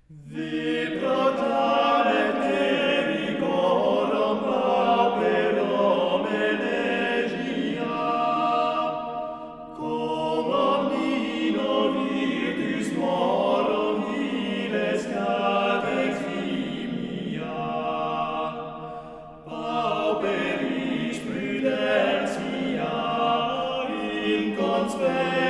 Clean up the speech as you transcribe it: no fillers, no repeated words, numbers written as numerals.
Vi proclamet pericorum pauperum elegia, cum omnino virtus morum viles cateximia. Pauperis prudentia in conspectu